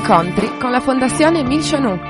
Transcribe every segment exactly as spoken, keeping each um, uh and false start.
Incontri con la Fondazione Émile Chanoux.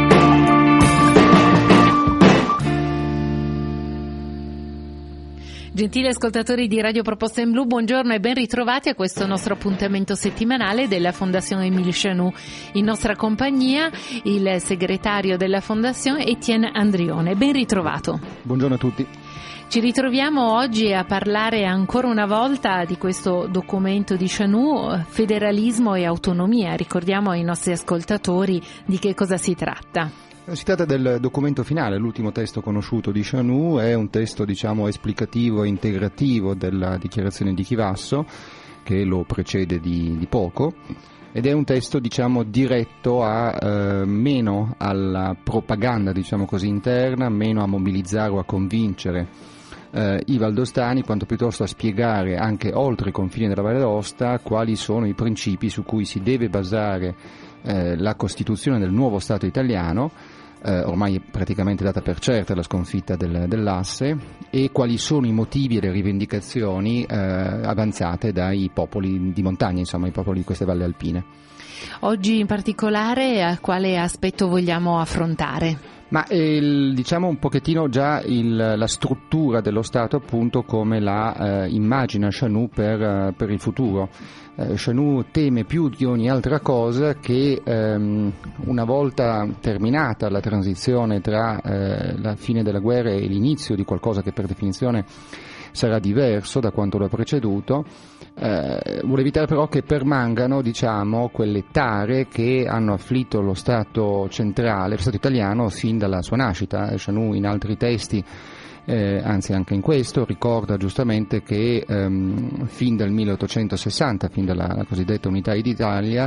Gentili ascoltatori di Radio Proposta in Blu, buongiorno e ben ritrovati a questo nostro appuntamento settimanale della Fondazione Émile Chanoux. In nostra compagnia il segretario della Fondazione Etienne Andrione. Ben ritrovato. Buongiorno a tutti. Ci ritroviamo oggi a parlare ancora una volta di questo documento di Chanoux, federalismo e autonomia. Ricordiamo ai nostri ascoltatori di che cosa si tratta. Si tratta del documento finale, l'ultimo testo conosciuto di Chanoux, è un testo diciamo esplicativo e integrativo della dichiarazione di Chivasso, che lo precede di, di poco, ed è un testo diciamo diretto a eh, meno alla propaganda diciamo così interna, meno a mobilizzare o a convincere eh, i valdostani, quanto piuttosto a spiegare anche oltre i confini della Valle d'Aosta quali sono i principi su cui si deve basare eh, la costituzione del nuovo Stato italiano. Eh, ormai è praticamente data per certa la sconfitta del, dell'asse, e quali sono i motivi e le rivendicazioni eh, avanzate dai popoli di montagna, insomma i popoli di queste valli alpine. Oggi in particolare a quale aspetto vogliamo affrontare? Ma il, diciamo un pochettino già il, la struttura dello Stato appunto come la eh, immagina Chanoux per, per il futuro. Eh, Chanoux teme più di ogni altra cosa che ehm, una volta terminata la transizione tra eh, la fine della guerra e l'inizio di qualcosa che per definizione sarà diverso da quanto lo ha preceduto, eh, vuole evitare però che permangano diciamo quelle tare che hanno afflitto lo Stato centrale, lo Stato italiano fin dalla sua nascita. Chanoux in altri testi Eh, anzi anche in questo ricorda giustamente che ehm, fin dal milleottocentosessanta, fin dalla cosiddetta Unità d'Italia,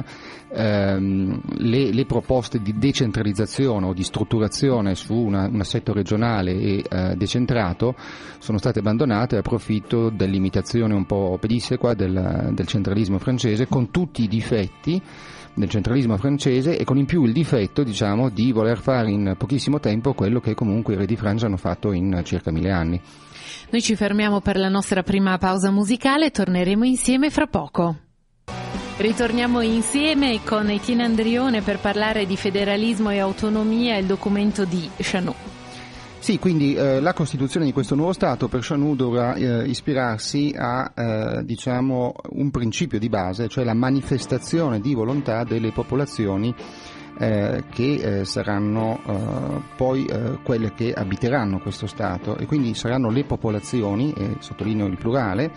ehm, le, le proposte di decentralizzazione o di strutturazione su una, un assetto regionale e eh, decentrato sono state abbandonate a profitto dell'imitazione un po' pedissequa del, del centralismo francese, con tutti i difetti del centralismo francese, e con in più il difetto diciamo di voler fare in pochissimo tempo quello che comunque i re di Francia hanno fatto in circa mille anni. Noi ci fermiamo per la nostra prima pausa musicale, torneremo insieme fra poco. Ritorniamo insieme con Etienne Andrione per parlare di federalismo e autonomia, il documento di Chanoux. Sì, quindi eh, la costituzione di questo nuovo Stato per Chanoux dovrà eh, ispirarsi a eh, diciamo un principio di base, cioè la manifestazione di volontà delle popolazioni eh, che eh, saranno eh, poi eh, quelle che abiteranno questo Stato, e quindi saranno le popolazioni, e sottolineo il plurale,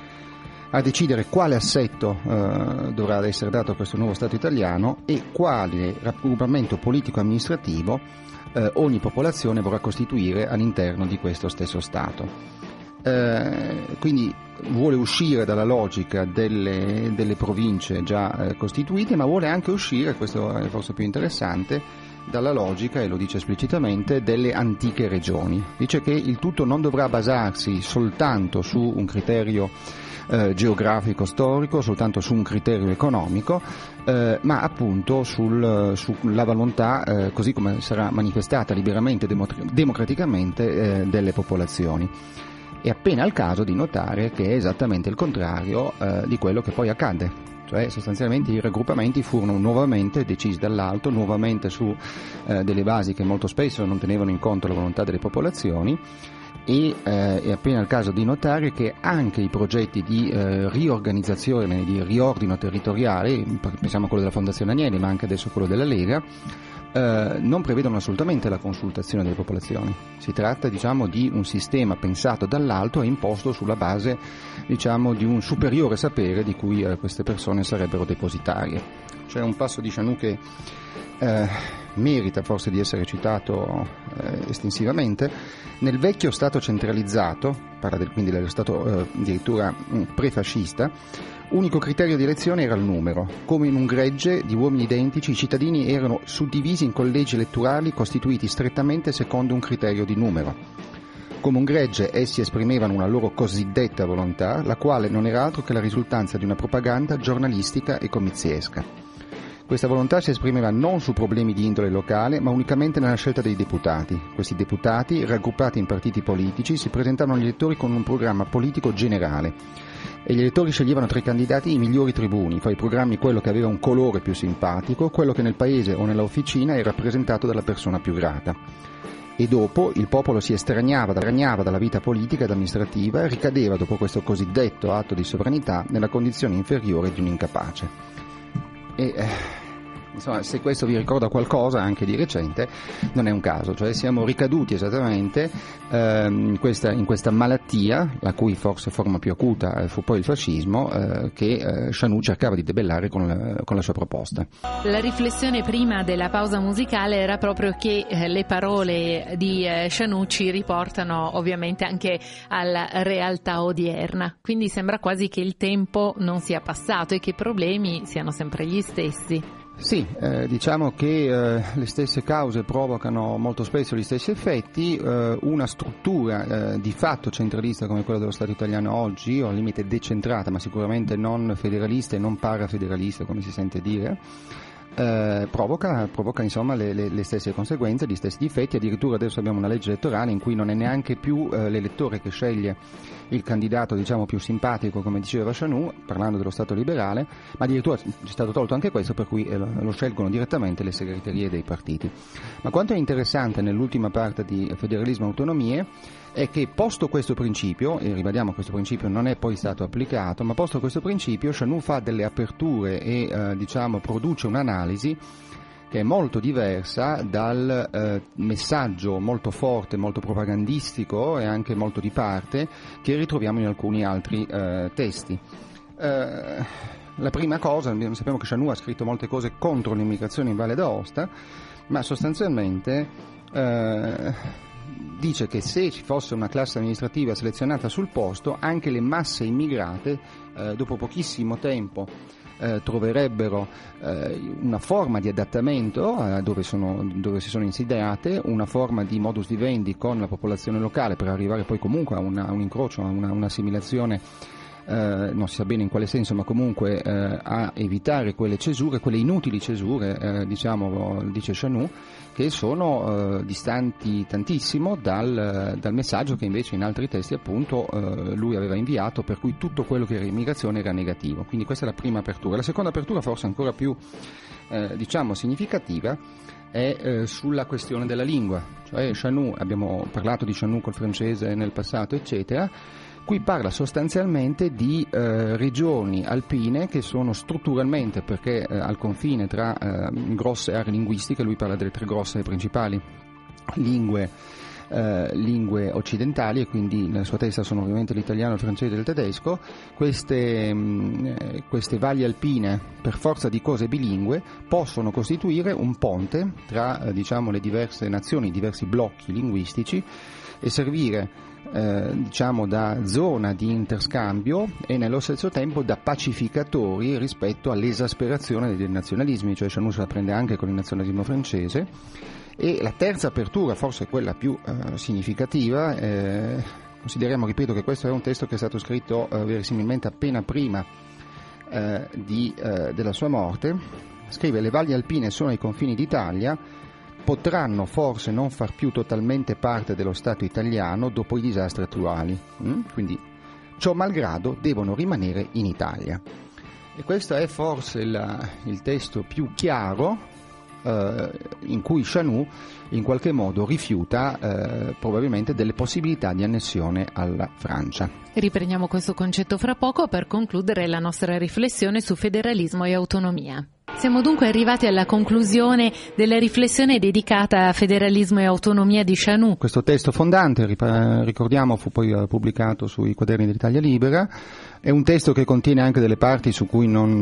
a decidere quale assetto eh, dovrà essere dato a questo nuovo Stato italiano e quale raggruppamento politico-amministrativo Eh, ogni popolazione vorrà costituire all'interno di questo stesso Stato. Eh, quindi vuole uscire dalla logica delle, delle province già eh, costituite, ma vuole anche uscire, questo è forse più interessante, dalla logica, e lo dice esplicitamente, delle antiche regioni. Dice che il tutto non dovrà basarsi soltanto su un criterio eh, geografico storico, soltanto su un criterio economico, eh, ma appunto sul, sulla volontà, eh, così come sarà manifestata liberamente e democraticamente, eh, delle popolazioni. È appena il caso di notare che è esattamente il contrario eh, di quello che poi accadde. Cioè sostanzialmente i raggruppamenti furono nuovamente decisi dall'alto, nuovamente su eh, delle basi che molto spesso non tenevano in conto la volontà delle popolazioni, e eh, è appena il caso di notare che anche i progetti di eh, riorganizzazione, di riordino territoriale, pensiamo a quello della Fondazione Agnelli ma anche adesso quello della Lega, eh, non prevedono assolutamente la consultazione delle popolazioni. Si tratta diciamo di un sistema pensato dall'alto e imposto sulla base diciamo di un superiore sapere di cui eh, queste persone sarebbero depositarie. C'è un passo di Chanoux che eh, merita forse di essere citato eh, estensivamente. Nel vecchio Stato centralizzato, parla del, quindi dello Stato eh, addirittura prefascista, unico criterio di elezione era il numero. Come in un gregge di uomini identici, i cittadini erano suddivisi in collegi elettorali costituiti strettamente secondo un criterio di numero. Come un gregge essi esprimevano una loro cosiddetta volontà, la quale non era altro che la risultanza di una propaganda giornalistica e comiziesca. Questa volontà si esprimeva non su problemi di indole locale, ma unicamente nella scelta dei deputati. Questi deputati, raggruppati in partiti politici, si presentavano agli elettori con un programma politico generale e gli elettori sceglievano tra i candidati i migliori tribuni, fra i programmi quello che aveva un colore più simpatico, quello che nel paese o nella officina era rappresentato dalla persona più grata. E dopo il popolo si estraniava, estraniava dalla vita politica ed amministrativa e ricadeva, dopo questo cosiddetto atto di sovranità, nella condizione inferiore di un incapace. E eh, insomma, se questo vi ricorda qualcosa anche di recente, non è un caso, cioè siamo ricaduti esattamente eh, in, questa, in questa malattia, la cui forse forma più acuta fu poi il fascismo, eh, che eh, Chanou cercava di debellare con la, con la sua proposta. La riflessione prima della pausa musicale era proprio che eh, le parole di eh, Chanou ci riportano ovviamente anche alla realtà odierna, quindi sembra quasi che il tempo non sia passato e che i problemi siano sempre gli stessi. Sì, eh, diciamo che eh, le stesse cause provocano molto spesso gli stessi effetti. Eh, una struttura eh, di fatto centralista come quella dello Stato italiano oggi, o al limite decentrata, ma sicuramente non federalista e non parafederalista, come si sente dire, Eh, provoca, provoca insomma le, le, le stesse conseguenze, gli stessi difetti. Addirittura adesso abbiamo una legge elettorale in cui non è neanche più eh, l'elettore che sceglie il candidato, diciamo, più simpatico, come diceva Chanou, parlando dello Stato liberale, ma addirittura è stato tolto anche questo, per cui eh, lo scelgono direttamente le segreterie dei partiti. Ma quanto è interessante nell'ultima parte di Federalismo e Autonomie è che, posto questo principio, e ribadiamo questo principio non è poi stato applicato, ma posto questo principio, Chanou fa delle aperture e eh, diciamo produce un'analisi che è molto diversa dal eh, messaggio molto forte, molto propagandistico e anche molto di parte che ritroviamo in alcuni altri eh, testi. Eh, la prima cosa, sappiamo che Chanou ha scritto molte cose contro l'immigrazione in Valle d'Aosta, ma sostanzialmente eh, dice che se ci fosse una classe amministrativa selezionata sul posto, anche le masse immigrate eh, dopo pochissimo tempo eh, troverebbero eh, una forma di adattamento eh, dove, sono, dove si sono insediate, una forma di modus vivendi con la popolazione locale per arrivare poi comunque a, una, a un incrocio, a una, un'assimilazione, eh, non si sa bene in quale senso, ma comunque eh, a evitare quelle cesure, quelle inutili cesure, eh, diciamo, dice Chanou, che sono eh, distanti tantissimo dal, dal messaggio che invece in altri testi appunto eh, lui aveva inviato, per cui tutto quello che era immigrazione era negativo. Quindi questa è la prima apertura. La seconda apertura, forse ancora più eh, diciamo significativa, è eh, sulla questione della lingua. Cioè Chanou, abbiamo parlato di Chanou col francese nel passato, eccetera. Qui parla sostanzialmente di eh, regioni alpine che sono strutturalmente, perché eh, al confine tra eh, grosse aree linguistiche, lui parla delle tre grosse principali lingue, eh, lingue occidentali, e quindi nella sua testa sono ovviamente l'italiano, il francese e il tedesco. Queste, mh, queste valli alpine, per forza di cose bilingue, possono costituire un ponte tra eh, diciamo, le diverse nazioni, i diversi blocchi linguistici, e servire Eh, diciamo da zona di interscambio e nello stesso tempo da pacificatori rispetto all'esasperazione dei nazionalismi. Cioè Chanou se la prende anche con il nazionalismo francese. E la terza apertura, forse quella più eh, significativa, eh, consideriamo, ripeto, che questo è un testo che è stato scritto eh, verosimilmente appena prima eh, di, eh, della sua morte. Scrive: le valli alpine sono ai confini d'Italia, potranno forse non far più totalmente parte dello Stato italiano dopo i disastri attuali, mm? quindi ciò malgrado devono rimanere in Italia. E questo è forse la, il testo più chiaro eh, in cui Chanou in qualche modo rifiuta eh, probabilmente delle possibilità di annessione alla Francia. Riprendiamo questo concetto fra poco per concludere la nostra riflessione su federalismo e autonomia. Siamo dunque arrivati alla conclusione della riflessione dedicata a federalismo e autonomia di Chanou. Questo testo fondante, ricordiamo, fu poi pubblicato sui quaderni dell'Italia Libera. È un testo che contiene anche delle parti su cui non,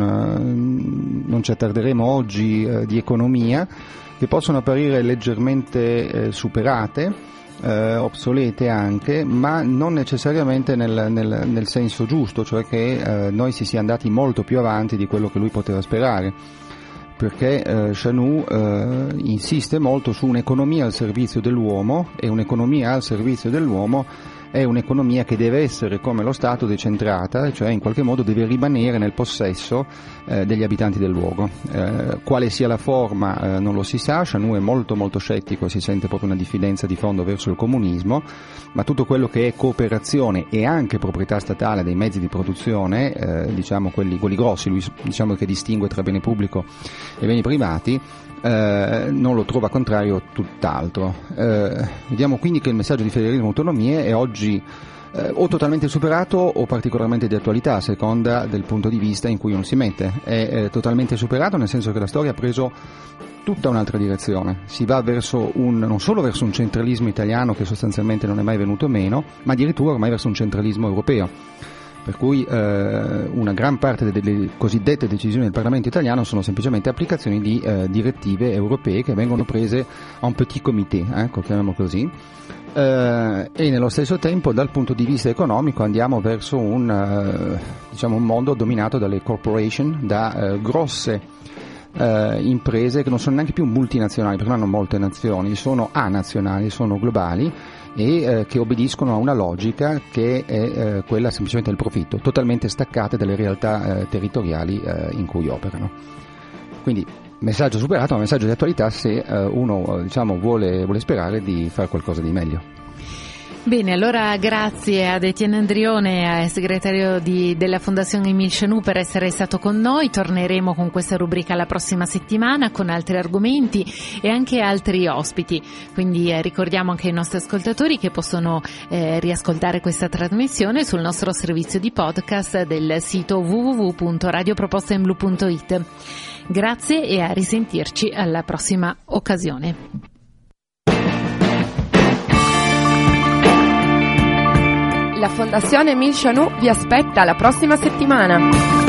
non ci attarderemo oggi eh, di economia, che possono apparire leggermente eh, superate, eh, obsolete anche, ma non necessariamente nel, nel, nel senso giusto, cioè che eh, noi si sia andati molto più avanti di quello che lui poteva sperare, perché eh, Chanou eh, insiste molto su un'economia al servizio dell'uomo, e un'economia al servizio dell'uomo è un'economia che deve essere come lo Stato decentrata, cioè in qualche modo deve rimanere nel possesso eh, degli abitanti del luogo. Eh, quale sia la forma eh, non lo si sa, Chanu è molto molto scettico, si sente proprio una diffidenza di fondo verso il comunismo, ma tutto quello che è cooperazione e anche proprietà statale dei mezzi di produzione, eh, diciamo quelli, quelli grossi, lui diciamo che distingue tra bene pubblico e beni privati, eh, non lo trova contrario, tutt'altro. Eh, vediamo quindi che il messaggio di federalismo e autonomie è oggi eh, o totalmente superato o particolarmente di attualità, a seconda del punto di vista in cui uno si mette. È eh, totalmente superato nel senso che la storia ha preso tutta un'altra direzione, si va verso un, non solo verso un centralismo italiano che sostanzialmente non è mai venuto meno, ma addirittura ormai verso un centralismo europeo, per cui eh, una gran parte delle cosiddette decisioni del Parlamento italiano sono semplicemente applicazioni di eh, direttive europee che vengono prese a un petit comité, ecco, chiamiamolo così, eh, e nello stesso tempo dal punto di vista economico andiamo verso un, eh, diciamo un mondo dominato dalle corporation, da eh, grosse Uh, imprese che non sono neanche più multinazionali, perché non hanno molte nazioni, sono anazionali, sono globali e uh, che obbediscono a una logica che è uh, quella semplicemente del profitto, totalmente staccate dalle realtà uh, territoriali uh, in cui operano. Quindi messaggio superato, ma messaggio di attualità se uh, uno uh, diciamo vuole, vuole sperare di fare qualcosa di meglio. Bene, allora grazie ad Etienne Andrione, segretario di, della Fondazione Émile Chanoux, per essere stato con noi. Torneremo con questa rubrica la prossima settimana con altri argomenti e anche altri ospiti, quindi eh, ricordiamo anche ai nostri ascoltatori che possono eh, riascoltare questa trasmissione sul nostro servizio di podcast del sito w w w punto radio proposta in blu punto i t. Grazie e a risentirci alla prossima occasione. La Fondazione Émile Chanoux vi aspetta la prossima settimana.